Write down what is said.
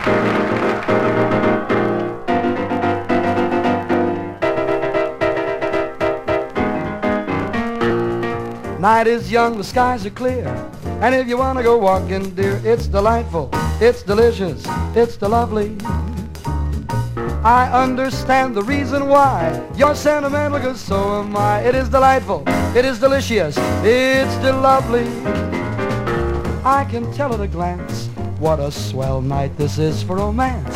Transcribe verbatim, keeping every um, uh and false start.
Night is young, the skies are clear, and if you want to go walking, dear, it's delightful, it's delicious, it's the lovely. I understand the reason why you're sentimental, 'cause so am I. It is delightful, it is delicious, it's the lovely. I can tell at a glance what a swell night this is for romance.